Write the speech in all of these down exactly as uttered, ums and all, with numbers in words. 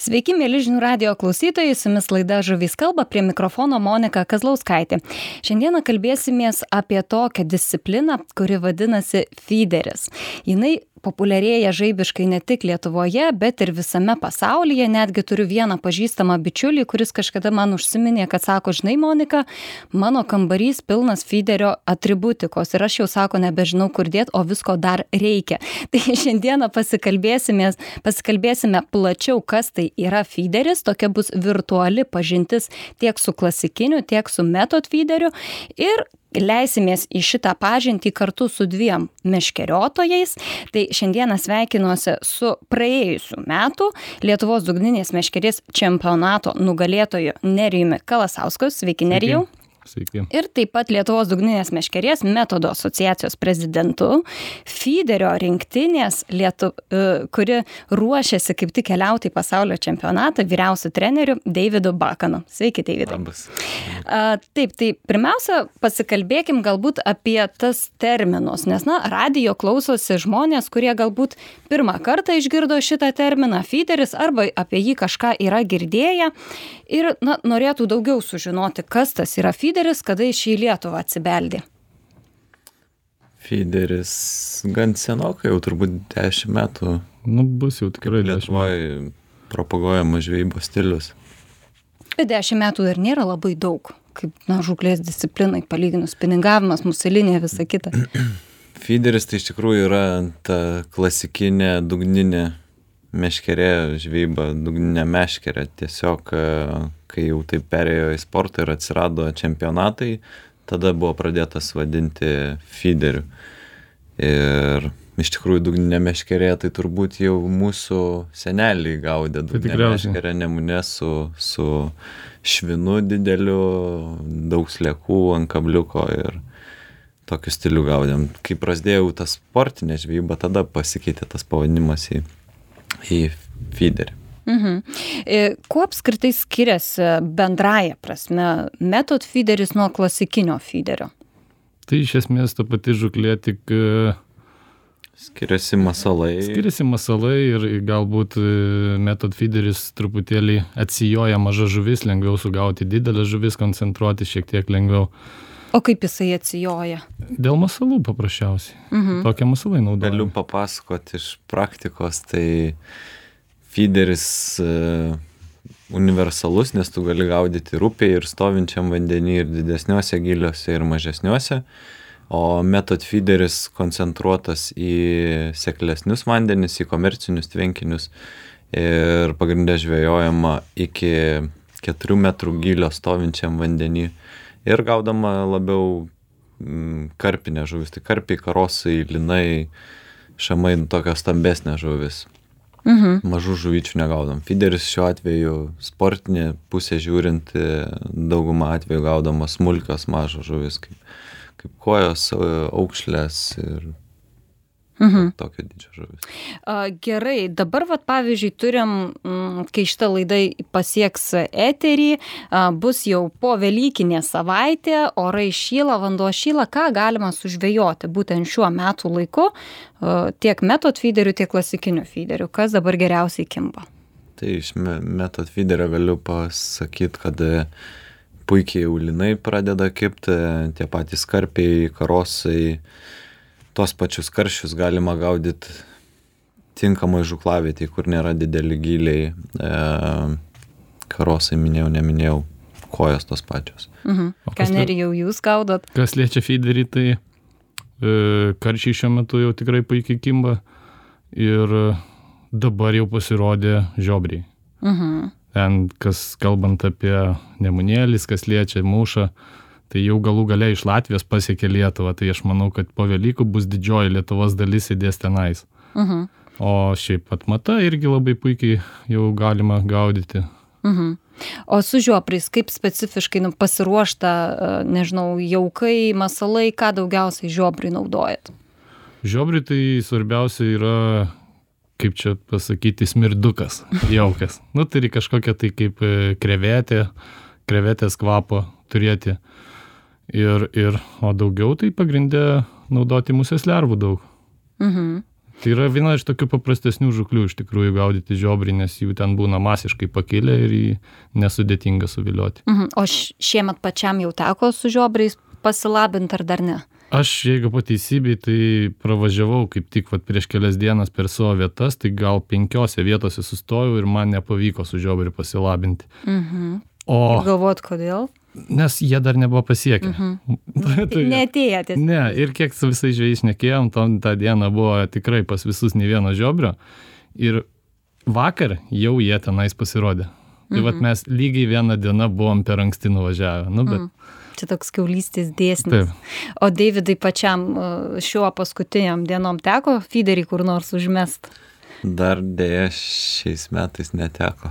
Sveiki, mėly žinių radijo klausytojai, su jumis laida Žuvys kalba, prie mikrofono Monika Kazlauskaitė. Šiandieną kalbėsimės apie tokią discipliną, kuri vadinasi fideris. Jinai populiarėja žaibiškai ne tik Lietuvoje, bet ir visame pasaulyje. Netgi turiu vieną pažįstamą bičiulį, kuris kažkada man užsiminė, kad sako, žinai, Monika, mano kambarys pilnas fiderio atributikos ir aš jau, sako, nebežinau kur dėt, o visko dar reikia. Tai šiandieną pasikalbėsime, pasikalbėsime plačiau, kas tai yra fideris. Tokia bus virtuali pažintis tiek su klasikiniu, tiek su metod fideriu. Ir leisimės į šitą pažintį kartu su dviem meškeriotojais. Tai šiandieną sveikinuosi su praėjusių metų Lietuvos dugninės meškerės čempionato nugalėtoju Nerijumi Kalasausku. Sveiki, Nerijau. Sveiki. Ir taip pat Lietuvos dugninės meškerės metodo asociacijos prezidentu, fiderio rinktinės, Lietu, kuri ruošiasi kaip tik keliauti į pasaulio čempionatą, vyriausiu treneriu Deividu Bakanu. Sveiki, Deividai. Labas. A, taip, tai pirmiausia, pasikalbėkim galbūt apie tas terminus, nes, na, radijo klausosi žmonės, kurie galbūt pirmą kartą išgirdo šitą terminą fideris arba apie jį kažką yra girdėję ir, na, norėtų daugiau sužinoti, kas tas yra fideris, kada iš į Lietuvą atsibeldė. Fideris gan senokai, jau turbūt dešimt metų. Nu, bus jau tikrai Lietuvoje propaguojamas žvejybos stilius. Bet dešimt metų dar nėra labai daug, kaip, na, žūklės disciplinai, palyginus piningavimas, muselinė, visa kita. Fideris tai iš tikrųjų yra ta klasikinė dugninė meškerė, žvejyba, dugninė meškerė. Tiesiog, kai jau taip perėjo į sportą ir atsirado čempionatai, tada buvo pradėtas vadinti fideriu. Ir iš tikrųjų dugninė meškerė, tai turbūt jau mūsų seneliai gaudė dugninę meškerę Nemune su, su švinu dideliu, daug sliekų ant kabliuko ir tokiu stiliu gaudėm. Kai prasidėjau tą sportinę žvejybą, tada pasikeitė tas pavadinimas į, į fiderį. Mhm. Kuo apskritai skiriasi bendraja prasme metod fideris nuo klasikinio fiderio? Tai iš esmės ta pati žuklė, tik skiriasi masalai. Skiriasi masalai ir galbūt metod fideris truputėlį atsijoja maža žuvis, lengviau sugauti didelę žuvis, koncentruoti šiek tiek lengviau. O kaip jisai atsijoja? Dėl masalų paprasčiausiai. Mhm. Tokie masalai naudojami. Galiu papasakoti iš praktikos, tai fideris uh, universalus, nes tu gali gaudyti ir upėje, ir stovinčiam vandenį, ir didesniuose giliuose, ir mažesniuose. O metod fideris koncentruotas į seklesnius vandenis, į komercinius tvenkinius ir pagrindė žvejojama iki keturių metrų gylio stovinčiam vandenį ir gaudama labiau mm, karpinė žuvis. Tai karpiai, karosai, linai, šamai, tokios stambesnė žuvis. Mhm. Mažų žuvyčių negaudom. Fideris šiuo atveju sportinė pusė žiūrint, daugumą atveju gaudoma smulkios mažos žuvis, kaip, kaip kojos, aukšlės ir mhm. tokio dydžio žuvis. Gerai, dabar, vat, pavyzdžiui, turim, kai šitą laidą pasieks eterį, bus jau po velykinė savaitė, orai šyla, vanduo šyla, ką galima sužvejoti būtent šiuo metų laiku, tiek metod fiderių, tiek klasikinių fiderių. Kas dabar geriausiai kimba? Tai iš metod fiderio galiu pasakyti, kad puikiai jau linai pradeda kibti, tie patys karpiai, karosai, tos pačius karšius galima gaudyti tinkamai žuklavietėje, kur nėra dideli gyliai. E, karosai minėjau, neminėjau, kojos tos pačios. Mhm. Ką Nerijau jūs gaudot? Kas liečia fiderį, tai e, karšiai šiuo metu jau tikrai puikiai kimba ir dabar jau pasirodė žiobriai. Mhm. Ten, kas kalbant apie nemunėlis, kas liečia mūšą, tai jau galų gale iš Latvijos pasiekė Lietuvą, tai aš manau, kad po Velykų bus didžioji Lietuvos dalis sėdės tenais. Uh-huh. O šiaip atmata irgi labai puikiai jau galima gaudyti. Uh-huh. O su žioprais, kaip specifiškai nu, pasiruošta, nežinau, jaukai, masalai, ką daugiausiai žioprai naudojat? Žioprai tai svarbiausia yra, kaip čia pasakyti, smirdukas, jaukas. Nu, tai kažkokia tai kaip krevetė, krevetės kvapo turėti. Ir, ir, o daugiau tai pagrindė naudoti musės lervų daug. Mhm. Tai yra viena iš tokių paprastesnių žuklių iš tikrųjų gaudyti žiobrį, nes jų ten būna masiškai pakilę ir jį nesudėtinga suvilioti. Mhm. O šiemet pačiam jau teko su žiobriais pasilabinti ar dar ne? Aš, jeigu pateisybei, tai pravažiavau kaip tik vat, prieš kelias dienas per savo vietas, tai gal penkiose vietose sustojau ir man nepavyko su žiobriu pasilabinti. Mhm. O... Galvot, kodėl? Nes jie dar nebuvo pasiekę. Mhm. tai, Neatėjate. Ne, ir kiek su visais žvejais šnekėjom, tom tą dieną buvo tikrai pas visus ne vieno žiobrio. Ir vakar jau jie tenais pasirodė. Tai mhm. vat mes lygiai vieną dieną buvom per anksti nuvažiavę. Nu, bet... mhm. Čia toks kiaulystės dėsnis. Taip. O Davidai pačiam šiuo paskutiniam dienom teko feederį kur nors užmest? Dar dėja šiais metais neteko.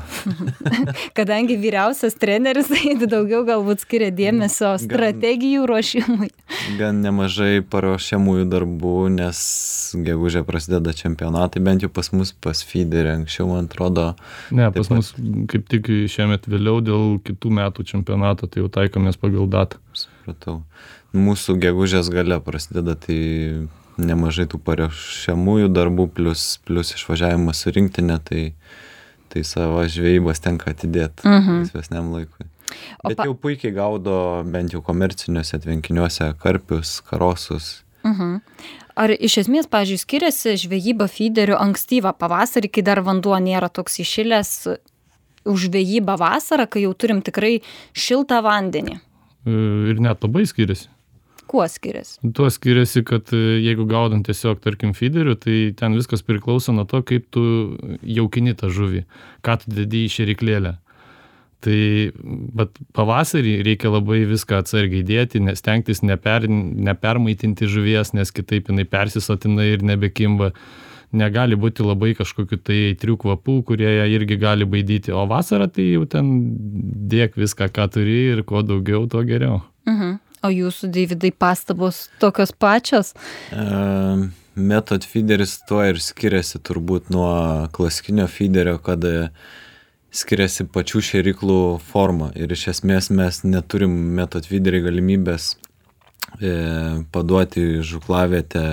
Kadangi vyriausias treneris, tai daugiau galbūt skiria dėmesio strategijų ruošimui. Gan nemažai paruošiamųjų darbų, nes gegužę prasideda čempionatai, bent jau pas mus pas feederį anksčiau, man atrodo. Ne, pas pat... mus kaip tik šiemet vėliau dėl kitų metų čempionato, tai jau taikomės pagal datą. Supratau. Mūsų gegužės gale prasideda, tai nemažai tų paruošiamųjų darbų, plus, plus išvažiavimas su rinktinė, tai, tai savo žvejybos tenka atidėti mhm. laisvesniam laikui. O Bet pa... jau puikiai gaudo bent jau komerciniuose tvenkiniuose karpius, karosus. Mhm. Ar iš esmės, pavyzdžiui, skiriasi žvejyba feederiu ankstyvą pavasarį, kai dar vanduo nėra toks įšilęs, už žvejybą vasarą, kai jau turim tikrai šiltą vandenį? Ir net labai skiriasi. Kuo skiriasi? Tuo skiriasi, kad jeigu gaudant tiesiog, tarkim, feederiu, tai ten viskas priklauso nuo to, kaip tu jaukini tą žuvį, ką tu dedi į šėriklėlę. Tai, bet pavasarį reikia labai viską atsargiai dėti, stengtis neper, nepermaitinti žuvies, nes kitaip jinai persisotina ir nebekimba. Negali būti labai kažkokiu tai aitrių kvapų, kurie irgi gali baidyti. O vasarą tai jau ten dėk viską, ką turi ir kuo daugiau, tuo geriau. Mhm. O jūsų, Davidai, pastabos tokios pačios? Uh, method feederis tuo ir skiriasi turbūt nuo klasikinio feederio, kad skiriasi pačių šėriklų forma. Ir iš esmės mes neturim method feederį galimybės e, paduoti žuklavietę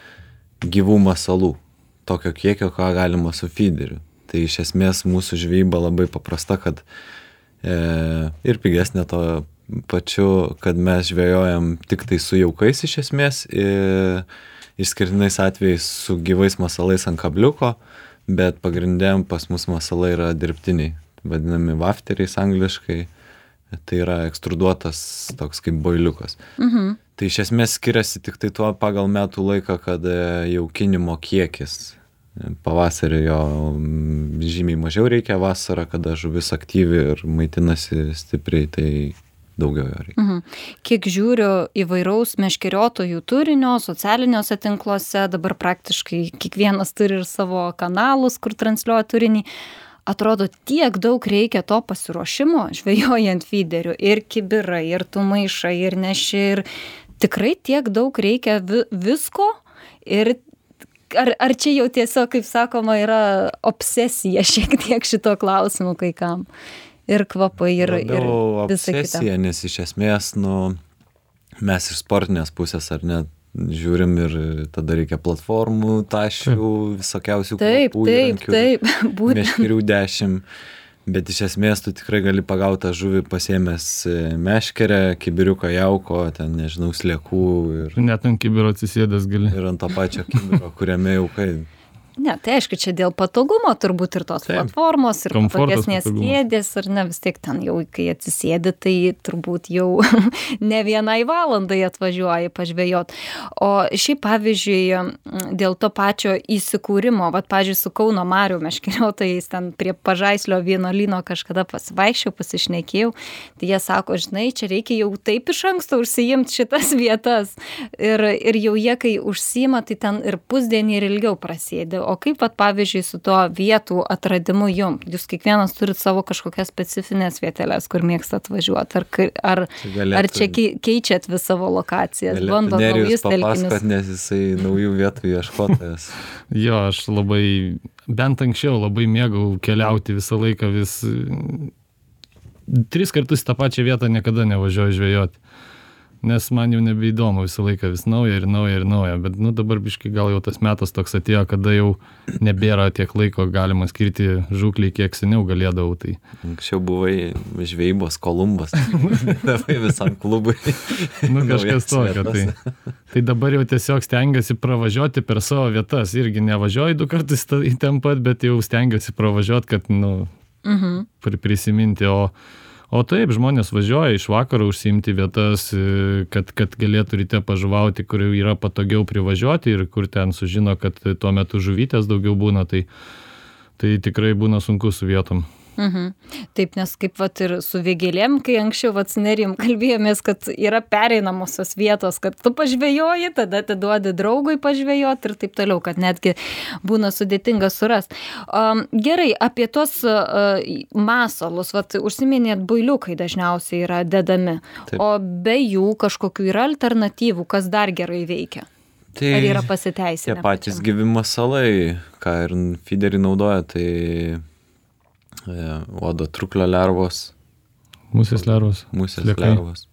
gyvų masalų, tokio kiekio, ką galima su feederiu. Tai iš esmės mūsų žvejyba labai paprasta, kad e, ir pigesnė to pačiu, kad mes žvejojam tik tai su jaukais iš esmės, išskirtinais atvejais su gyvais masalais ant kabliuko, bet pagrindėm pas mus masalai yra dirbtiniai, vadinami wafteriais angliškai, tai yra ekstruduotas toks kaip boiliukas. Mhm. Tai iš esmės skiriasi tik tai tuo pagal metų laiką, kad jaukinimo kiekis. Pavasarį jo žymiai mažiau reikia, vasarą, kada žuvis aktyvi ir maitinasi stipriai, tai daugiau jo reikia. Mhm. Kiek žiūriu įvairaus meškeriotojų turinio socialiniuose tinkluose, dabar praktiškai kiekvienas turi ir savo kanalus, kur transliuoja turinį. Atrodo, tiek daug reikia to pasiruošimo, žvejojant feederiu, ir kibirai, ir tu maišai, ir neši, ir tikrai tiek daug reikia vi- visko. Ir ar, ar čia jau tiesiog, kaip sakoma, yra obsesija šiek tiek šito klausimu kai kam? Ir kvapai, ir, ir visa kita. Obsesija, nes iš esmės, nu, mes iš sportinės pusės ar net žiūrim ir tada reikia platformų, tašių, visokiausių taip, kvapų, taip, taip, būtent. Meškerių dešimt, bet iš esmės tu tikrai gali pagauti tą žuvį pasiėmęs meškerę, kibiriuką jauko, ten, nežinau, sliekų. Ir, net ant kibiro atsisėdęs gali. Ir ant to pačio kibiro, kuriame jaukai. Ne, tai aišku, čia dėl patogumo turbūt ir tos Taip. platformos, ir Komfortas, patogesnės patogumas. kėdės, ar ne, vis tiek ten jau, kai atsisėdi, tai turbūt jau ne vienai valandai atvažiuoji pažvejot. O šiaip, pavyzdžiui, dėl to pačio įsikūrimo, vat, pavyzdžiui, su Kauno marių meškeriotojais ten prie Pažaislio vienuolyno kažkada pasivaikščiau, pasišnekėjau, tai jie sako, žinai, čia reikia jau taip iš anksto užsiimti šitas vietas. Ir, ir jau jie, kai užsiima, tai ten ir pusdienį ir ilgiau prasėdi. O kaip, vat, pavyzdžiui, su to vietų atradimu jum? Jūs kiekvienas turit savo kažkokias specifines vietelės, kur mėgstat atvažiuoti. Ar, ar, galėtų, ar čia keičiat vis savo lokacijas? Bandot naujus telkinius? Nes jisai naujų vietų ieškotojas. Jo, aš labai, bent anksčiau labai mėgau keliauti visą laiką, vis tris kartus į tą pačią vietą niekada nevažiuoju žvejoti. nes man jau nebeįdomu visą laiką vis nauja ir nauja ir nauja, bet nu dabar biškai gal jau tas metas toks atėjo, kada jau nebėra tiek laiko galima skirti žūklį, kiek seniau galėdavau. Tai. Anksčiau buvai žvejybos Kolumbas, davai visam klubui. Nu kažkas tokio. Tai, tai dabar jau tiesiog stengiuosi pravažiuoti per savo vietas, irgi nevažiuoju du kartus į ten pat, bet jau stengiuosi pravažiuoti, kad nu, mhm. prisiminti, o O taip, žmonės važiuoja iš vakaro užsiimti vietas, kad, kad galėtų ryte pažuvauti, kur yra patogiau privažiuoti ir kur ten sužino, kad tuo metu žuvytės daugiau būna, tai, tai tikrai būna sunku su vietom. Mhm. Taip, nes kaip vat ir su vėgėlėm, kai anksčiau vat su Nerijum kalbėjomės, kad yra pereinamosios vietos, kad tu pažvejoji, tada atiduodi draugui pažvejoti ir taip toliau, kad netgi būna sudėtinga surast. Um, gerai, apie tos uh, masalus, vat užsiminėt, builiukai dažniausiai yra dedami, taip. O be jų kažkokių yra alternatyvų, kas dar gerai veikia? Tai ar yra pasiteisinę? Tie patys gyvi masalai, ką ir feederį naudoja, tai uodo truklio lervos. Musės lervos. Musės lervos.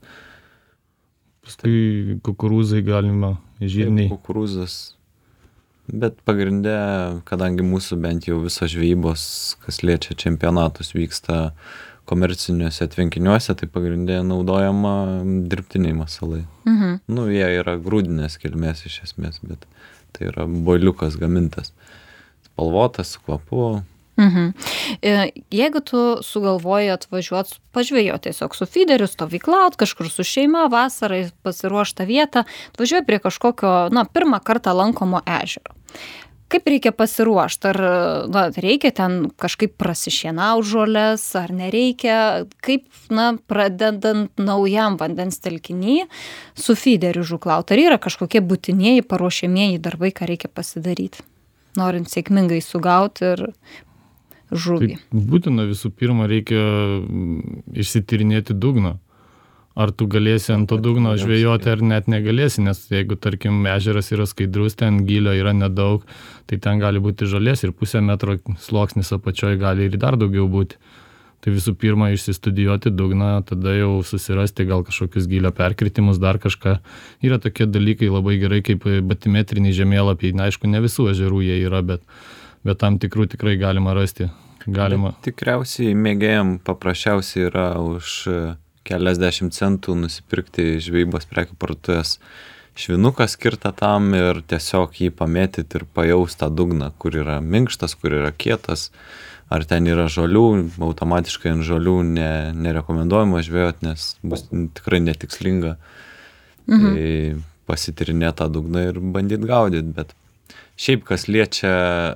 Paskui kukurūzai galima, žirniai. Kukurūzas. Bet pagrinde, kadangi mūsų bent jau visos žvejybos, kas liečia čempionatus, vyksta komerciniuose tvenkiniuose, tai pagrinde naudojama dirbtiniai masalai. Mhm. Nu, jie yra grūdinės kilmės iš esmės, bet tai yra boiliukas gamintas. Spalvotas, su kvapu. Mhm. Jeigu tu sugalvoji atvažiuoti, pažvejoti tiesiog su feederiu, stovyklaut, kažkur su šeima, vasarai pasiruoštą vietą, atvažiuoji prie kažkokio, na, pirmą kartą lankomo ežero. Kaip reikia pasiruošti? Ar na, reikia ten kažkaip prasišienauti žoles, ar nereikia? Kaip, na, pradedant naujam vandens telkiny su feederiu žūklaut? Ar yra kažkokie būtinieji paruošiamieji darbai, ką reikia pasidaryti, norint sėkmingai sugauti ir žuvį? Tai būtina visų pirma reikia išsityrinėti dugną. Ar tu galėsi ant to dugno žvejoti, ar net negalėsi, nes jeigu, tarkim, ežeras yra skaidrus, ten gylio yra nedaug, tai ten gali būti žolės ir pusę metro sluoksnis apačioje gali ir dar daugiau būti. Tai visų pirma išsistudijuoti dugną, tada jau susirasti gal kažkokius gylio perkritimus, dar kažką. Yra tokie dalykai labai gerai kaip batimetriniai žemėlapiai, na, aišku, ne visų ežerų jie yra, bet bet tam tikrų tikrai galima rasti. Galima. Bet tikriausiai mėgėjam paprasčiausiai yra už keliasdešimt centų nusipirkti žvejybos prekių parduotuvės švinuką skirtą tam ir tiesiog jį pamėtyti ir pajausti tą dugną, kur yra minkštas, kur yra kietas, ar ten yra žolių, automatiškai ant žolių ne, nerekomenduojama žvejoti, nes bus tikrai netikslinga. Mhm. Tai pasitirinėti tą dugną ir bandyti gaudyti, bet šiaip kas liečia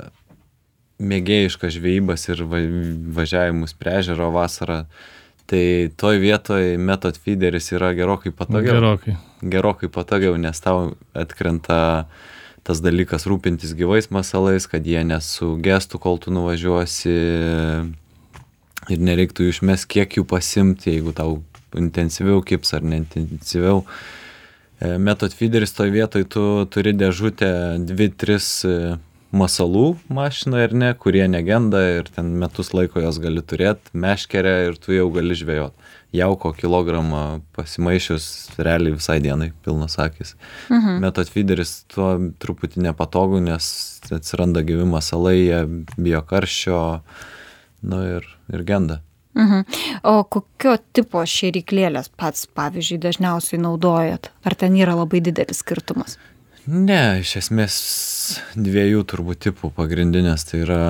mėgėjiškas žvejybas ir važiavimus prie ežero vasarą, tai toj vietoj method feederis yra gerokai patogiau. Gerokai. Gerokai patogiau, nes tau atkrenta tas dalykas rūpintis gyvais masalais, kad jie nesugestų, kol tu nuvažiuosi ir nereiktų jų išmest, kiek jų pasimti, jeigu tau intensyviau kips ar neintensyviau. Method feederis toj vietoj tu turi dėžutę dvi tris masalų mašiną ir ne, kurie negenda ir ten metus laiko jos gali turėti, meškerę ir tu jau gali žvejot. Jauko kilogramą pasimaišius realiai visai dienai pilnas akis. Mhm. Method feederis tuo truputį nepatogu, nes atsiranda gyvi masalai, jie bijo karščio, nu ir, ir genda. Mhm. O kokio tipo šėryklėlės pats, pavyzdžiui, dažniausiai naudojat? Ar ten yra labai didelis skirtumas? Ne, iš esmės dviejų turbūt tipų pagrindinės, tai yra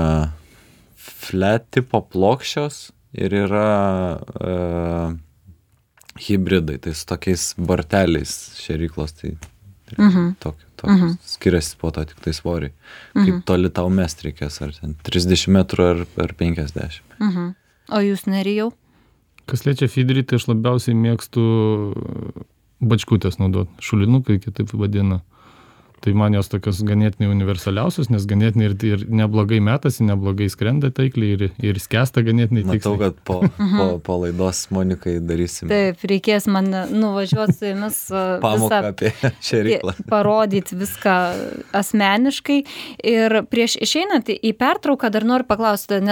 flat tipo plokščios ir yra uh, hybridai, tai su tokiais barteliais šėryklos, tai, tai mhm. tokie, tokie mhm. skiriasi po to tik tai svoriai. Mhm. Kaip toli tau mest reikės, ar ten trisdešimt metrų ar, ar penkiasdešimt. Mhm. O jūs, Nerijau? Kas liečia feederį, tai aš labiausiai mėgstu bačkutės naudoti, šulinukai kitaip vadina. Tai man jos tokios ganėtinai universaliausios, nes ganėtinai ir, ir neblogai metasi, neblogai skrenda taikliai ir, ir skęsta ganėtinai tiksliai. Matau, kad po, po, po laidos Monikai darysim. Taip, reikės man nuvažiuoti su jumis pamoką apie šėryklą. Parodyti viską asmeniškai. Ir prieš išeinant į pertrauką dar noriu paklausti, nes, na,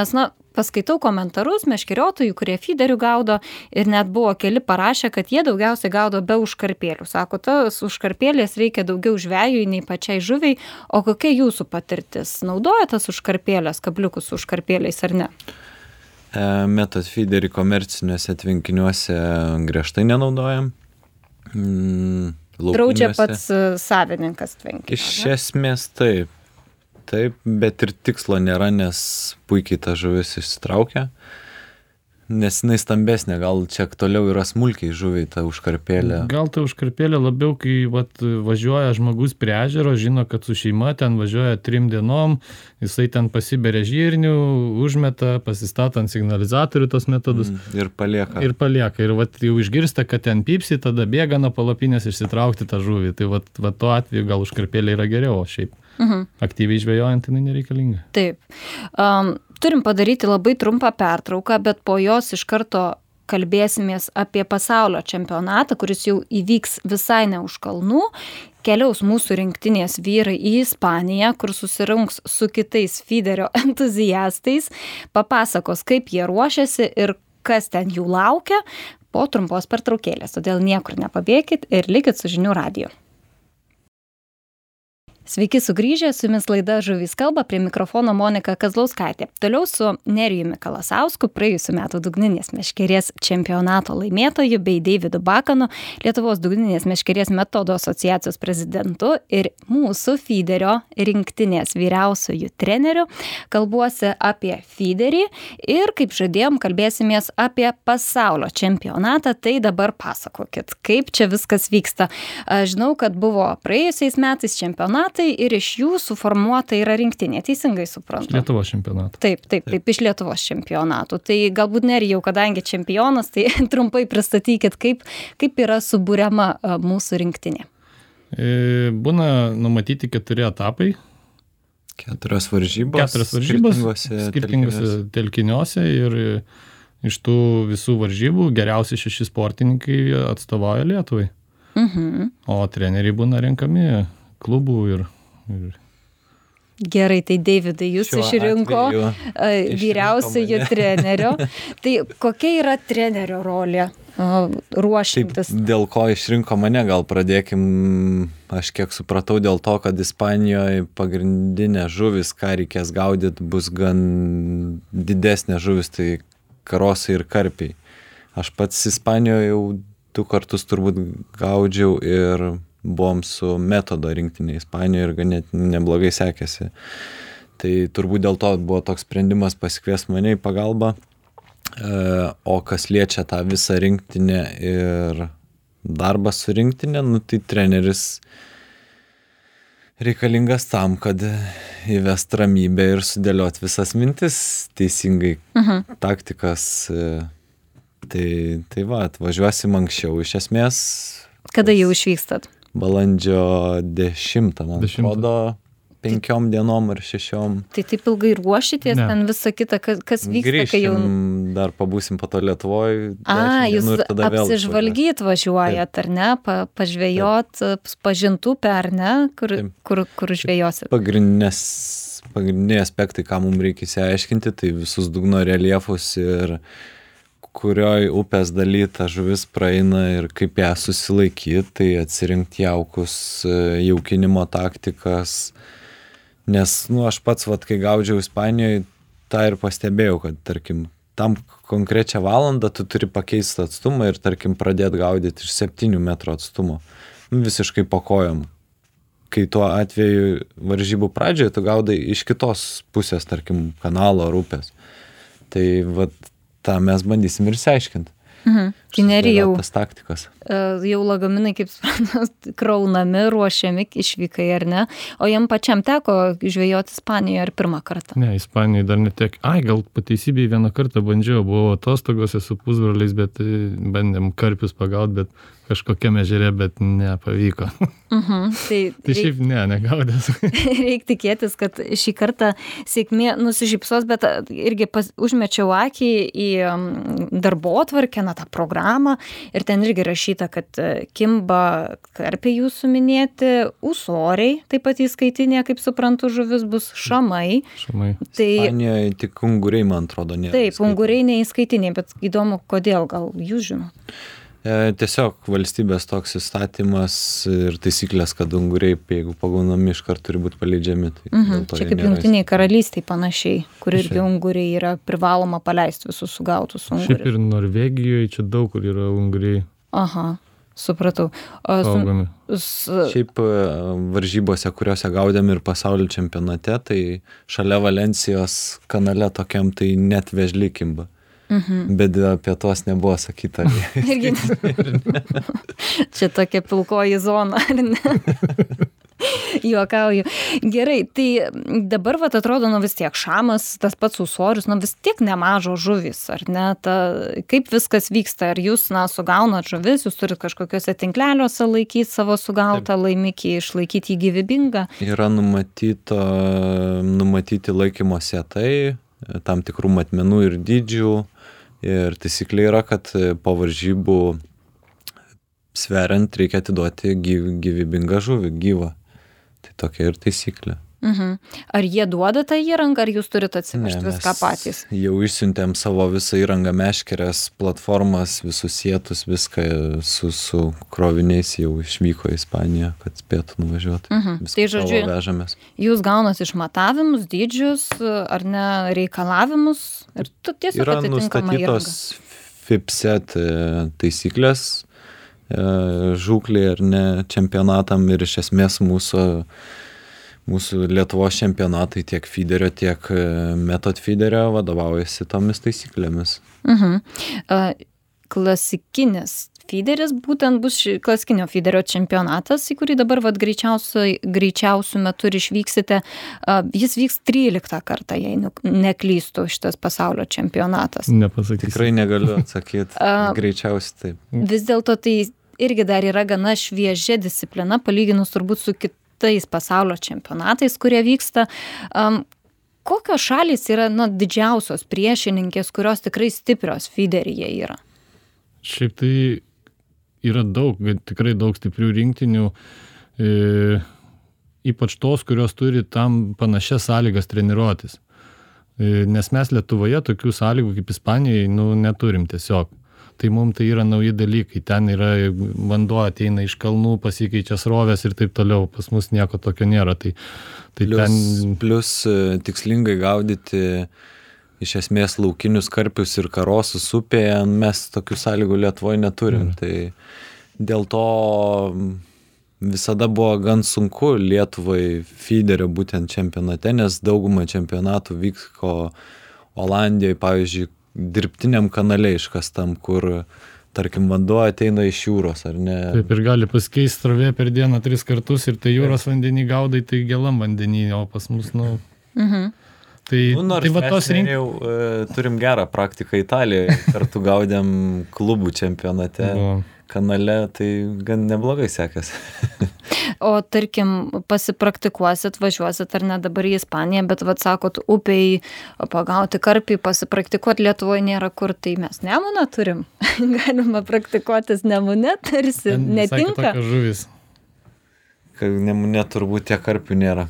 paskaitau komentarus meškeriotojų, kurie fyderių gaudo ir net buvo keli parašę, kad jie daugiausiai gaudo be užkarpėlių. Sako, tas užkarpėlės reikia daugiau žvejui nei pačiai žuviai, o kokia jūsų patirtis? Naudoja tas užkarpėlės, kabliukus su užkarpėliais ar ne? E, Method feederį komerciniuose tvenkiniuose griežtai nenaudojam. Mm, Draudžia pats savininkas tvenkinio. Iš esmės taip. Taip, bet ir tikslo nėra, nes puikiai ta žuvis išsitraukia. Nes jinai stambesnė, gal čia toliau yra smulkiai žuviai ta užkarpėlė. Gal ta užkarpėlė labiau, kai vat, važiuoja žmogus prie ežero, žino, kad su šeima ten važiuoja trim dienom, jisai ten pasiberia žirnių, užmeta, pasistato ant signalizatorių tos metodus. Mm, ir palieka. Ir palieka. Ir vat, jau išgirsta, kad ten pypsi, tada bėga nuo palapinės išsitraukti tą žuvį. Tai vat, vat tuo atveju gal užkarpėlė yra geriau, o šiaip mhm. aktyviai žvejojant jinai nereikalinga. Taip. Um, turim padaryti labai trumpą pertrauką, bet po jos iš karto kalbėsimės apie pasaulio čempionatą, kuris jau įvyks visai ne už kalnų. Keliaus mūsų rinktinės vyrai į Ispaniją, kur susirinks su kitais fiderio entuziastais, papasakos, kaip jie ruošiasi ir kas ten jų laukia po trumpos pertraukėlės. Todėl niekur nepabėkit ir likit su Žinių radiju. Sveiki sugrįžę, su jumis laida Žuvys kalba, prie mikrofono Monika Kazlauskaitė. Toliau su Nerijumi Kalasausku, praėjusiu metu dugninės meškerės čempionato laimėtoju, bei Deividu Bakanu, Lietuvos dugninės meškerės metodo asociacijos prezidentu ir mūsų fiderio rinktinės vyriausiojų treneriu. Kalbuosi apie fiderį ir, kaip žadėjom, kalbėsimės apie pasaulio čempionatą. Tai dabar pasakokit, kaip čia viskas vyksta. Aš žinau, kad buvo praėjusiais metais čempionatai ir iš jų suformuota yra rinktinė, teisingai suprantu. Lietuvos čempionatų. Taip, taip, taip, iš Lietuvos čempionatų. Tai galbūt Nerijau, kadangi čempionas, tai trumpai pristatykit, kaip, kaip yra suburiama mūsų rinktinė. Būna numatyti keturi etapai. Keturios varžybos. Keturios varžybos skirtingose telkiniuose ir iš tų visų varžybų geriausi šeši sportininkai atstovauja Lietuvai. Mhm. O treneriai būna renkami klubų ir, ir... Gerai, tai Deividai, jūs Šiuo išrinko vyriausiojo trenerio. Tai kokia yra trenerio rolė ruošintis? Taip, dėl ko išrinko mane, gal pradėkim, aš kiek supratau, dėl to, kad Ispanijoje pagrindinė žuvis, ką reikės gaudyti, bus gan didesnė žuvis, tai karosai ir karpiai. Aš pats Ispanijoje jau du kartus turbūt gaudžiau ir buvom su metodo rinktinė Ispanijoje ir ganėtinai neblogai sekėsi. Tai turbūt dėl to buvo toks sprendimas pasikviesti mane į pagalbą. O kas liečia tą visą rinktinę ir darbą su rinktinė, nu tai treneris reikalingas tam, kad įvest ramybę ir sudėliot visas mintis teisingai, mhm. taktikas. Tai, tai va, atvažiuosim anksčiau iš esmės. Kada jau išvykstat? Balandžio dešimtą, man atrodo, penkiom dienom ar šešiom. Tai taip ilgai ruošitės, ne. Ten visą kitą, kas, kas vyksta, Grįšim, kai jau... dar pabūsim po to Lietuvoje. A, jūs apsižvalgyt važiuojat, ar ne? Pa, pažvejot, pažintų per, ne? Kur, kur, kur žvejosit? Pagrindinės, pagrindiniai aspektai, ką mums reikia įsiaiškinti, tai visus dugno reljefus ir kurioj upės daly ta žuvis praeina ir kaip ją susilaikyti, tai atsirinkti jaukus, jaukinimo taktikas. Nes, nu, aš pats, vat, kai gaudžiau Ispanijoje, tą ir pastebėjau, kad, tarkim, tam konkrečią valandą tu turi pakeisti atstumą ir, tarkim, pradėti gaudyti iš septynių metrų atstumo. Nu, visiškai po kojom. Kai tuo atveju varžybų pradžioje tu gaudai iš kitos pusės, tarkim, kanalo ar upės. Tai, vat, tą mes bandysim ir išsiaiškinti. Mhm. Tai Nerijau, tas taktikas. Jau lagaminai, kaip suprantu, kraunami, ruošiami išvykai, ar ne? O jam pačiam teko žvejoti Ispanijoje ar pirmą kartą? Ne, Ispanijoje dar netek. Ai, gal pateisybėje vieną kartą bandžiau, buvau atostogose su pusbroliais, bet bandėm karpius pagauti, bet kažkokiam ežere, bet nepavyko. Mhm, tai tai šiaip ne, negaudęs. Reikia tikėtis, kad šį kartą sėkmė nusišypsos, bet irgi pas, užmečiau akį į darbotvarkę, vieną tą programą ir ten irgi rašyta, kad kimba karpiai jūsų minėti, ūsoriai, taip pat įskaitinė, kaip suprantu, žuvis bus šamai. Šamai. Tai, Ispanijoje tik unguriai, man atrodo, nėra. Taip, unguriai neįskaitiniai, bet įdomu, kodėl, gal jūs žinot. E, tiesiog valstybės toks įstatymas ir taisyklės, kad unguriai, jeigu pagaunami, iškart turi būti paleidžiami. Tai mhm. Čia kaip Jungtiniai karalystiai panašiai, kur irgi Šiaip. unguriai yra privaloma paleisti visus sugautus ungurius. Šiaip ir Norvegijoje čia daug kur yra unguriai. Aha, supratau. O, Saugomi. su, Šiaip varžybose, kuriuose gaudėm ir pasaulio čempionate, tai šalia Valencijos kanale tokiam tai net vėžli kimba. Mhm. Bet apie tuos nebuvo sakyta. Irgi ne. Čia tokia pilkoji zona, ar ne? Juokauju. Gerai, tai dabar vat atrodo, nu vis tiek šamas, tas pats ūsorius, nu vis tiek nemažo žuvis, ar ne? Ta, kaip viskas vyksta? Ar jūs, na, sugaunat žuvis, jūs turite kažkokiuose tinkleliuose laikyti savo sugautą laimikį, išlaikyti jį gyvybingą? Yra numatyto, numatyti laikymo sietai, tam tikrų matmenų ir dydžių. Ir taisyklė yra, kad po varžybų sveriant reikia atiduoti gyvybingą žuvį, gyvą. Tai tokia ir taisyklė. Mhm. Ar jie duoda tą įrangą, ar jūs turite atsivežti viską patys? Jau išsiuntėm savo visą įrangą, meškeres, platformas, visus sietus, viską su, su kroviniais jau išvyko į Ispaniją, kad spėtų nuvažiuoti. Mhm. Tai žodžiu, vežamės. Jūs gaunat išmatavimus, dydžius, ar ne reikalavimus? Ir tu tiesiog yra atitinkama įranga. nustatytos FIPSET taisyklės žūklė ar ne čempionatam ir iš esmės mūsų Mūsų Lietuvos čempionatai tiek feederio, tiek metod feederio vadovaujasi tomis taisyklėmis. Mhm. Klasikinis feederis būtent bus klasikinio feederio čempionatas, į kurį dabar vat, greičiausiu metu ir išvyksite. Jis vyks tryliktą kartą, jei neklystu, šitas pasaulio čempionatas. Nepasakysiu. Tikrai negaliu atsakyti. Greičiausiai taip. Vis dėlto tai irgi dar yra gana šviežia disciplina, palyginus turbūt su kitais tais pasaulio čempionatais, kurie vyksta. Um, kokios šalys yra nu, didžiausios priešininkės, kurios tikrai stiprios feederyje yra? Šiaip tai yra daug, tikrai daug stiprių rinktinių, e, ypač tos, kurios turi tam panašias sąlygas treniruotis. E, nes mes Lietuvoje tokių sąlygų kaip Ispanijai nu, neturim tiesiog. Tai mums tai yra nauji dalykai, ten yra vanduo ateina iš kalnų, pasikeičia srovės ir taip toliau, pas mus nieko tokio nėra. Tai, tai Plius, ten... plius tikslingai gaudyti iš esmės laukinius karpius ir karosus upėje, mes tokių sąlygų Lietuvoje neturim. Mm. Tai dėl to visada buvo gan sunku Lietuvai feederio būtent čempionate, nes dauguma čempionatų vyko Olandijoje, pavyzdžiui, dirbtiniam kanale iškastam, kur, tarkim, vanduo ateina iš jūros, ar ne? Taip, ir gali pasikeisti srovė per dieną tris kartus ir tai jūros vandenį gaudai, tai gelam vandenį, o pas mus, nu... Mhm. Tai, nu, nors tai va, mes tos rink... jau e, turim gerą praktiką Italijoje, kartu gaudėm klubų čempionate. O. Kanale, tai gan neblogai sekasi. O tarkim, pasipraktikuosit, važiuosit ar ne dabar į Ispaniją, bet vat sakot, upei pagauti karpį, pasipraktikuoti Lietuvoje nėra kur, tai mes Nemuną turim. Galima praktikuotis Nemune, tarsi netinka. Sakė tokios žuvis. Kad Nemune turbūt tiek karpių nėra.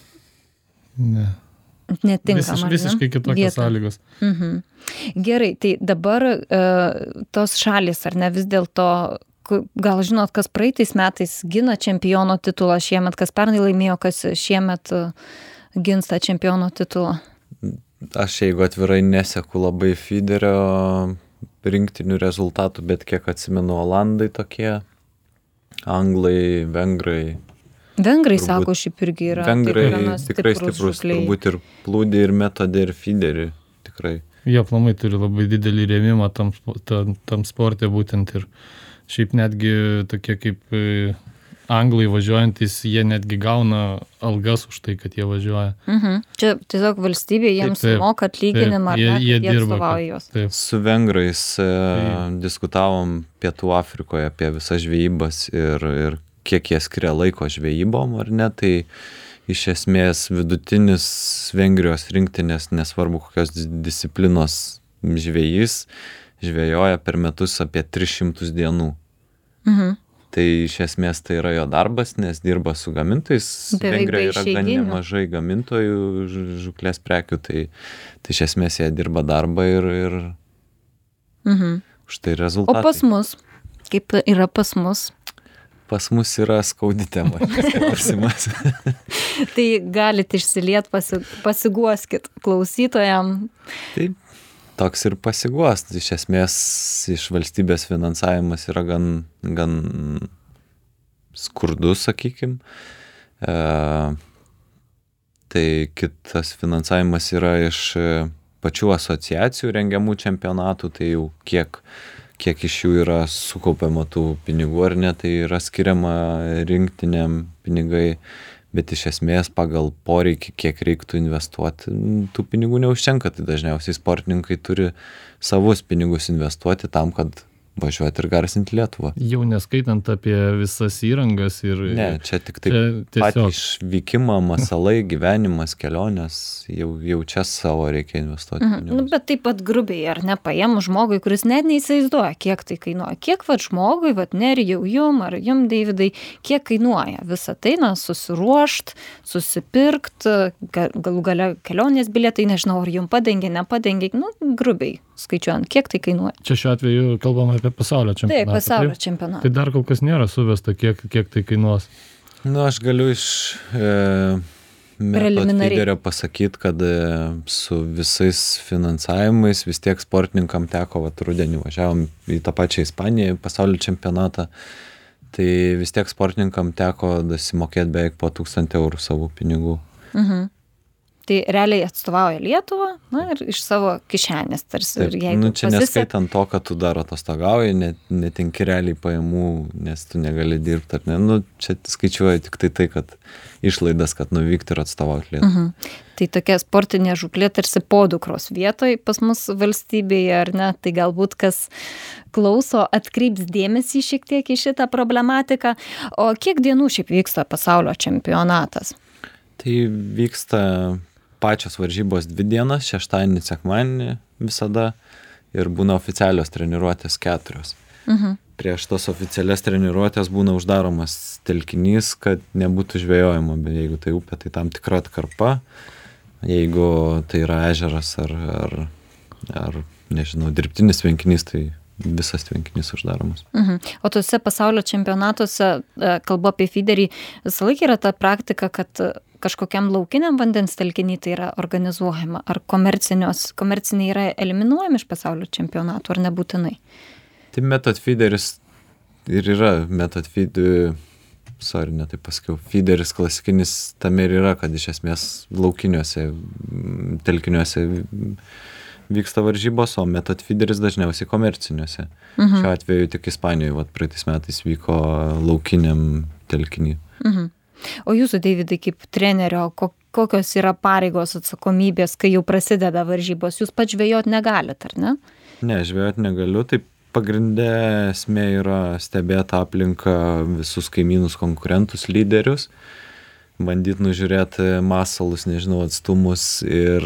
Ne. Netinka. Visiš, visiškai kitokios sąlygos. Mhm. Gerai, tai dabar e, tos šalis, ar ne, vis dėlto, gal žinot, kas praeitais metais gina čempiono titulą šiemet, kas pernai laimėjo, kas šiemet gins tą čempiono titulą? Aš jeigu atvirai neseku labai feederio rinktinių rezultatų, bet kiek atsimenu, Olandai tokie, Anglai, Vengrai. Vengrai, turbūt, sako, šiaip irgi yra. Vengrai tikrai stiprus, turbūt ir plūdį, ir metodį, ir feederį, tikrai. Jie aplamai turi labai didelį rėmimą tam, tam, tam sportė būtent ir šiaip netgi tokie kaip Anglai važiuojantis, jie netgi gauna algas už tai, kad jie važiuoja. Mhm. Čia tiesiog valstybė jiems taip, taip, moka atlyginimą, taip, jie, ar ne, jie jie atstovauja juos. Taip. Su Vengrais e, diskutavom Pietų Afrikoje apie visas žvejybas ir, ir kiek jie skiria laiko žvejybom, ar ne, tai iš esmės vidutinis Vengrijos rinktinės, nesvarbu kokios disciplinos žvejys, žvejoja per metus apie tris šimtus dienų. Mhm. Tai iš esmės tai yra jo darbas, nes dirba su gamintojais. Vengrijoje yra gan nemažai gamintojų žuklės prekių, tai, tai iš esmės jie dirba darbą ir, ir mhm. už tai rezultatai. O pas mus? Kaip yra pas mus? Pas mus yra skaudi tema. Tai galite išsiliet, pasi, pasiguoskit klausytojam. Taip. Toks ir pasiguost. Iš esmės iš valstybės finansavimas yra gan, gan skurdus, sakykim. E, tai kitas finansavimas yra iš pačių asociacijų rengiamų čempionatų, tai jau kiek, kiek iš jų yra sukaupiama tų pinigų ar ne, tai yra skiriama rinktiniam pinigai. Bet iš esmės pagal poreikį, kiek reiktų investuoti, tų pinigų neužtenka. Tai dažniausiai sportininkai turi savus pinigus investuoti tam, kad važiuoti ir garsinti Lietuvą. Jau neskaitant apie visas įrangas ir... Ne, čia tik tai patį išvykimą, masalai, gyvenimas, kelionės, jau, jau čia savo reikia investuoti. Mhm. Nu, bet taip pat grubiai, ar ne, paėmus žmogui, kuris net neįsivaizduoja, kiek tai kainuoja. Kiek vat žmogui, vat nerijau jum ar jum, Deividai, kiek kainuoja visą tai, na, susiruošt, susipirkt, galų gale kelionės bilietai, nežinau, ar jum padengia, nepadengia, nu, grubiai skaičiuojant, kiek tai kainuoja. Čia šiuo atveju kalbame apie pasaulio čempionatą. Taip, pasaulio čempionatą. Tai dar kol kas nėra suvesta, kiek, kiek tai kainuos. Nu, aš galiu iš e, Method Feederio pasakyti, kad e, su visais finansavimais vis tiek sportininkam teko, vat rudenį važiavom į tą pačią Ispaniją, pasaulio čempionatą, tai vis tiek sportininkam teko dasimokėti beveik po tūkstantį eurų savų pinigų. Mhm. Tai realiai atstovauja Lietuvą, na, ir iš savo kišenės tarsi. Taip, ir jeigu nu, čia pasisek... neskaitant to, kad tu dar atostogauji, net, netinki realiai pajamų, nes tu negali dirbti, ar ne. Nu, čia skaičiuoju tik tai tai, kad išlaidas, kad nuvykti ir atstovauti Lietuvą. Mhm. Tai tokia sportinė žuklė tarsi podukros vietoj pas mus valstybėje, ar ne, tai galbūt kas klauso atkreips dėmesį šiek tiek į šitą problematiką. O kiek dienų šiaip vyksta pasaulio čempionatas? Tai vyksta pačios varžybos dvi dienas, šeštadienį, sekmadienį visada ir būna oficialios treniruotės keturios. Mhm. Prieš tos oficialias treniruotės būna uždaromas telkinys, kad nebūtų žvejojama, bet jeigu tai upė, tai tam tikra atkarpa, jeigu tai yra ežeras ar, ar, ar nežinau, dirbtinis tvenkinys, tai visas tvenkinys uždaromas. Mhm. O tuose pasaulio čempionatuose, kalbu apie feederį, visą laiką yra ta praktika, kad kažkokiam laukiniam vandens telkiny tai yra organizuojama, ar komerciniai yra eliminuojami iš pasaulio čempionatų, ar nebūtinai? Tai Method Feederis ir yra Method Feeder, sorry, ne taip pasakiau, feederis klasikinis tam ir yra, kad iš esmės laukiniuose telkiniuose vyksta varžybos, o Method Feederis dažniausiai komerciniuose. Mhm. Šiuo atveju tik Ispanijoje, vat praeitais metais vyko laukiniam telkinį. Mhm. O jūsų, Deividai, kaip trenerio, kokios yra pareigos, atsakomybės, kai jau prasideda varžybos? Jūs pats žvejot negalit, ar ne? Ne, žvejot negaliu, tai pagrindė esmė yra stebėti aplinką, visus kaimynus, konkurentus, lyderius, bandyti nužiūrėti masalus, nežinau, atstumus ir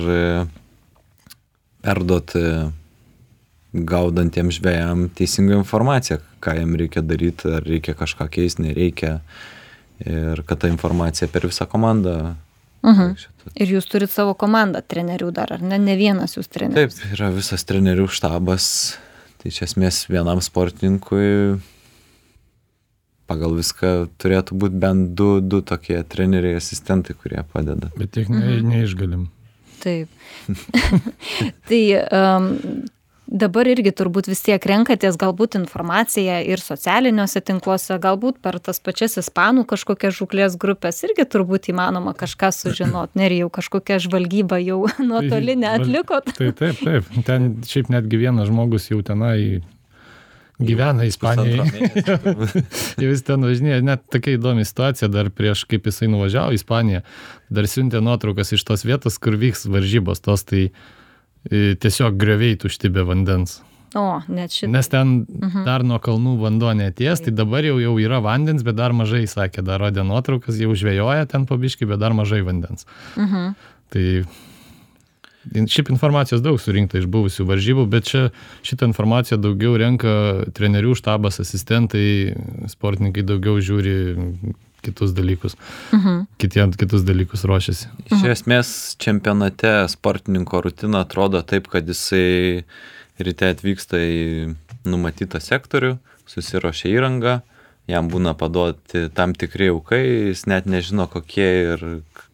perduoti gaudantiems žvejam teisingą informaciją, ką jam reikia daryti, ar reikia kažką keisti, nereikia. Ir kad ta informacija per visą komandą. Mhm. Ir jūs turit savo komandą trenerių dar, ar ne? Ne vienas jūs treneris? Taip, yra visas trenerių štabas. Tai iš esmės vienam sportininkui pagal viską turėtų būti bent du, du tokie treneriai, asistentai, kurie padeda. Bet tiek ne, mhm. neišgalim. Taip. Tai... Um, Dabar irgi turbūt vis tiek renkatės galbūt informaciją ir socialiniuose tinkluose, galbūt per tas pačias ispanų kažkokias žuklės grupės irgi turbūt įmanoma kažką sužinot, ne, ir jau kažkokią žvalgybą jau nuotolinę atlikot. Taip, taip, taip. Ten šiaip netgi vienas žmogus jau tenai gyvena Ispanijoje. Jau jis ten važinėja, net tokia įdomi situacija, dar prieš kaip jisai nuvažiavo į Ispaniją, dar siuntė nuotraukas iš tos vietos, kur vyks varžybos, tos tai tiesiog grioviai tušti be vandens. O, net šitą. Nes ten mhm. dar nuo kalnų vanduo neties, tai dabar jau, jau yra vandens, bet dar mažai, sakė, dar rodė nuotraukas, jau žvejoja ten po biškį, bet dar mažai vandens. Mhm. Tai... Šiaip informacijos daug surinkta iš buvusių varžybų, bet čia šitą informaciją daugiau renka trenerių štabas, asistentai, sportininkai daugiau žiūri kitus dalykus, mhm. Kitie, kitus dalykus ruošiasi. Iš esmės čempionate sportininko rutina atrodo taip, kad jisai ryte atvyksta į numatytą sektorių, susiruošia įrangą, jam būna paduoti tam tikri aukai, jis net nežino kokie ir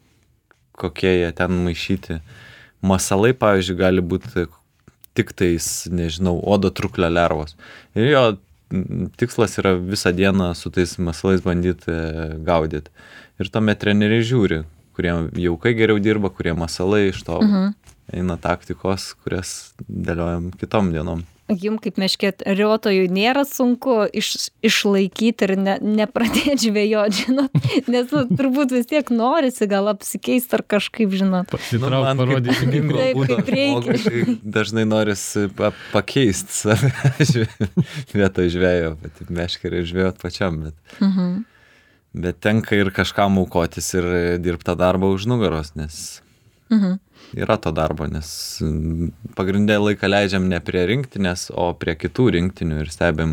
kokie jie ten maišyti. Masalai, pavyzdžiui, gali būti tik tais, nežinau, odo truklio lervos. Ir jo tikslas yra visą dieną su tais masalais bandyti gaudyti. Ir tuomet treneriai žiūri, kurie jaukai geriau dirba, kurie masalai, iš to mhm. eina taktikos, kurias dėliojam kitom dienom. Jums kaip meškeriotojui nėra sunku iš, išlaikyti ir ne, nepradėti žvejoti, žinot, nes nu, turbūt vis tiek norisi gal apsikeisti ar kažkaip, žinot. Pasitrauk, nu, parodyti, kaip, kaip, kaip reikia. Tai dažnai norisi pa, pakeisti save vietoj žvejo, bet meškerį žvejot pačiam, bet, mhm. bet tenka ir kažkam aukotis ir dirbti tą darbą už nugaros, nes... Mhm. Yra to darbo, nes pagrindė laiką leidžiam ne prie rinktinės, o prie kitų rinktinių ir stebim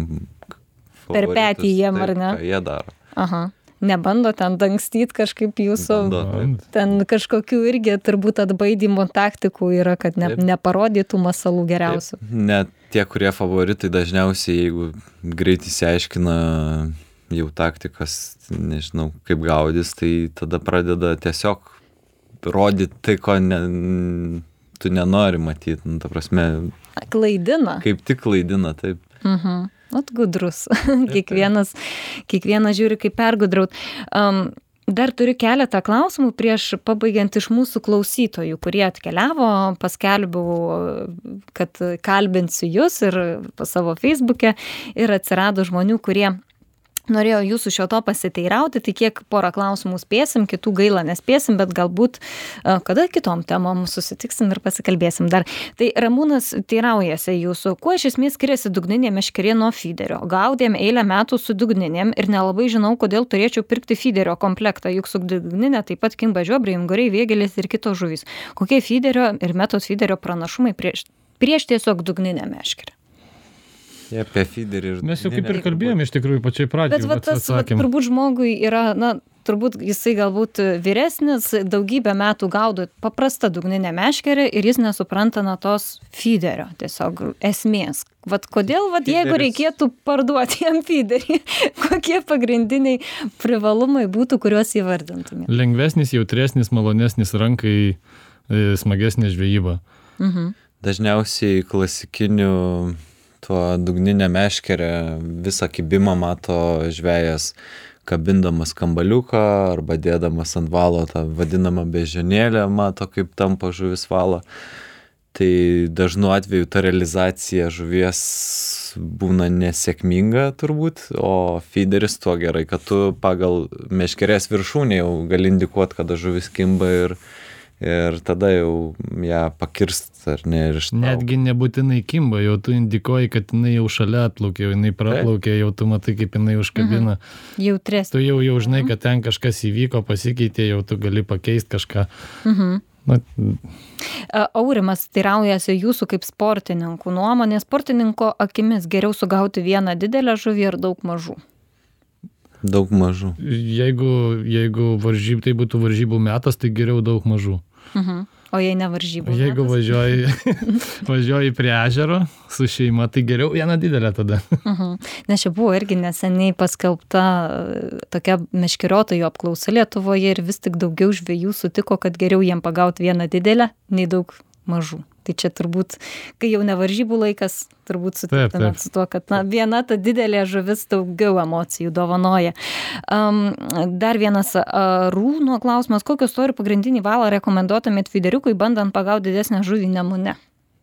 per petį jiem, ar ne? Ką jie daro. Aha. Nebando ten dangstyti kažkaip jūsų, Bando. Ten kažkokių irgi turbūt atbaidymo taktikų yra, kad ne, neparodytų masalų geriausių. Taip. Net tie, kurie favoritai dažniausiai, jeigu greit įsiaiškina jau taktikas, nežinau, kaip gaudys, tai tada pradeda tiesiog rodyti tai, ko ne, tu nenori matyti, nu, ta prasme... Klaidina. Kaip tik klaidina, taip. Mhm. Ot gudrus. kiekvienas, kiekvienas žiūri, kaip pergudraut. Um, dar turiu keletą klausimų prieš pabaigiant iš mūsų klausytojų, kurie atkeliavo, paskelbiau, kad kalbinsiu jūs ir po savo Facebook'e ir atsirado žmonių, kurie norėjau jūsų šio to pasiteirauti, tai kiek porą klausimų spėsim, kitų gaila nespėsim, bet galbūt kada kitom temom susitiksim ir pasikalbėsim dar. Tai Ramūnas teiraujasi jūsų, kuo iš esmės skiriasi dugninė meškerė nuo fiderio? Gaudėm eilę metų su dugninėm ir nelabai žinau, kodėl turėčiau pirkti fiderio komplektą, juk su dugninė taip pat kimba žiobriai, unguriai, vėgelis ir kitos žuvys. Kokie fiderio ir metos fiderio pranašumai prieš, prieš tiesiog dugninę meškerę? Ja, apie fiderį ir... Mes jau kaip ir kalbėjome iš tikrųjų pačiai pradžiai. Bet va, tas va, turbūt žmogui yra, na, turbūt jisai galbūt vyresnis, daugybę metų gaudo paprastą dugninę meškerę ir jis nesupranta na tos fiderio, tiesiog esmės. Vat kodėl, vat, Fideris... jeigu reikėtų parduoti jam fiderį, kokie pagrindiniai privalumai būtų, kuriuos įvardintume? Lengvesnis, jautresnis, malonesnis rankai, smagesnė žvejyba. Mhm. Dažniausiai klasikinių tuo dugninę meškerę visą kibimą mato žvejas kabindamas kambaliuką arba dėdamas ant valo tą vadinamą bežionėlę, mato kaip tampa žuvis valo. Tai dažnu atveju ta realizacija žuvies būna nesėkminga turbūt, o fideris tuo gerai, kad tu pagal meškerės viršūnę jau gali indikuoti, kada žuvis kimba ir ir tada jau ją pakirst, ar ne, ir ištrauk. Netgi nebūtinai kimba, jau tu indikuoji, kad jinai jau šalia atplaukė, jinai praplaukė, jau tu matai, kaip jinai užkabina. Mhm. Jautres. Tu jau, jau žinai, kad ten kažkas įvyko, pasikeitė, jau tu gali pakeisti kažką. Mhm. Na, Aurimas teiraujasi jūsų kaip sportininkų nuomonė, sportininko akimis geriau sugauti vieną didelę žuvį ar daug mažų? Daug mažų. Jeigu, jeigu varžyb, tai būtų varžybų metas, tai geriau daug mažų. Mhm. O jei ne varžybų Jeigu metas? važiuoji, važiuoji prie ežero su šeima, tai geriau vieną didelę tada. Mhm. Nes čia buvo irgi neseniai paskelbta tokia meškeriotojų apklausa Lietuvoje ir vis tik daugiau žvejų sutiko, kad geriau jiem pagauti vieną didelę, nei daug mažų. Tai čia turbūt, kai jau ne varžybų laikas, turbūt sutiktumėt su tuo, kad na, viena ta didelė žuvis daugiau emocijų dovanoja. Um, dar vienas Arūno klausimas, kokio storio pagrindinį valą rekomenduotumėt fideriukui, bandant pagauti didesnę žuvį Nemune?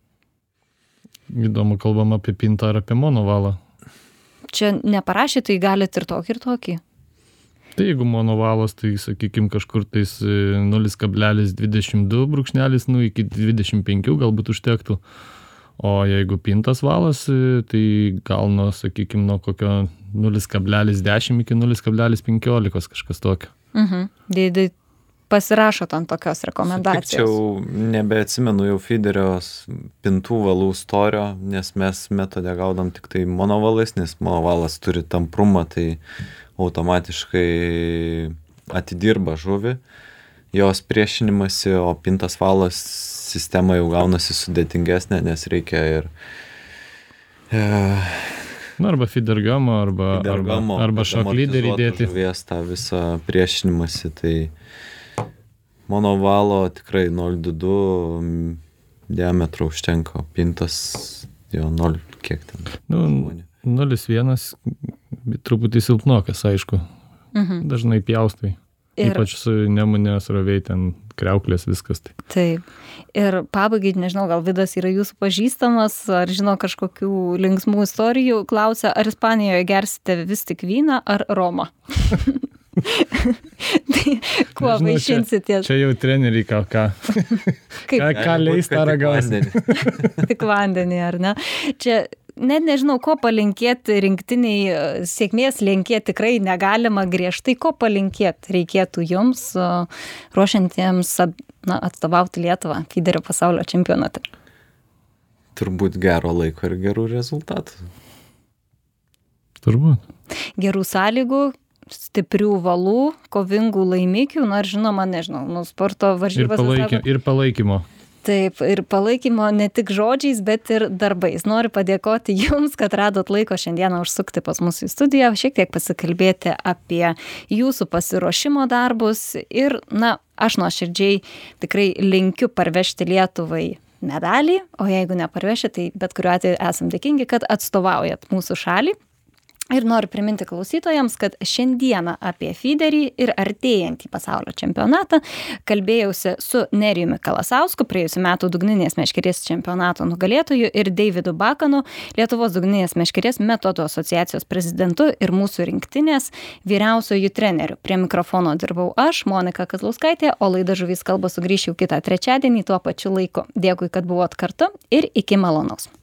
Įdomu, kalbam apie pintą ar apie monovalą. Čia neparašė, tai galit ir tokį ir tokį. Tai jeigu monovalas, tai sakykim kažkur tais nulis kablelis dvidešimt du brūkšnelis, nu iki dvidešimt penki galbūt užtektų. O jeigu pintas valas, tai gal nuo, sakykim, nuo kokio nulis kablelis dešimt iki nulis kablelis penkiolika kažkas tokio. Mhm. Dėdai pasirašot ant tokios rekomendacijos? Sutikčiau, nebeatsimenu jau feederio pintų valų storio, nes mes metode gaudom tik tai monovalais, nes monovalas turi tamprumą, tai automatiškai atidirba žuvį jos priešinimasi, o pintas valas sistema jau gaunasi sudėtingesnė, nes reikia ir e, Na, arba feeder gamo, arba, feeder gamo, arba, arba shock leaderį dėti. Žuvies tą visą priešinimąsi, tai monovalo tikrai nol du du diametro užtenka, pintas jo nol, kiek ten? Nu, nulis vienas, truputį silpnokas, aišku. Mhm. Dažnai pjaustai. Ir... Ypač su Nemunė sroviai, ten kriauklės, viskas. Tai. Taip. Ir pabaigai, nežinau, gal Vidas yra jūsų pažįstamas, ar žino kažkokių linksmų istorijų, klausia, ar Ispanijoje gersite vis tik vyną ar romą? Tai kuo vaišinsitės? Čia, čia jau treneriai ką, ką, ką, ką leis tą ragausi. Tik vandenį, ar ne? Čia net nežinau, ko palinkėti rinktiniai, sėkmės linkėti tikrai negalima griežtai, ko palinkėti reikėtų jums, ruošiantiems na, atstovauti Lietuvą feederio pasaulio čempionate. Turbūt gero laiko ir gerų rezultatų. Turbūt. Gerų sąlygų, stiprių valų, kovingų laimikių, na ir žinoma, nežinau, nu, sporto varžybas. Ir, palaiky, ir palaikymo. Taip, ir palaikymo ne tik žodžiais, bet ir darbais. Noriu padėkoti Jums, kad radot laiko šiandieną užsukti pas mūsų į studiją, šiek tiek pasikalbėti apie Jūsų pasiruošimo darbus ir, na, aš nuoširdžiai tikrai linkiu parvežti Lietuvai medalį, o jeigu neparveši, tai bet kuriuo atveju esam dėkingi, kad atstovaujat mūsų šalį. Ir noriu priminti klausytojams, kad šiandieną apie feederį ir artėjantį pasaulio čempionatą kalbėjausi su Nerijumi Kalasausku, praėjusiu metu dugninės meškerės čempionato nugalėtoju, ir Deividu Bakanu, Lietuvos dugninės meškerės metodų asociacijos prezidentu ir mūsų rinktinės vyriausiojų treneriu. Prie mikrofono dirbau aš, Monika Kazlauskaitė, o laida Žuvys kalba sugrįš jau kitą trečiadienį tuo pačiu laiku. Dėkui, kad buvot kartu ir iki malonaus.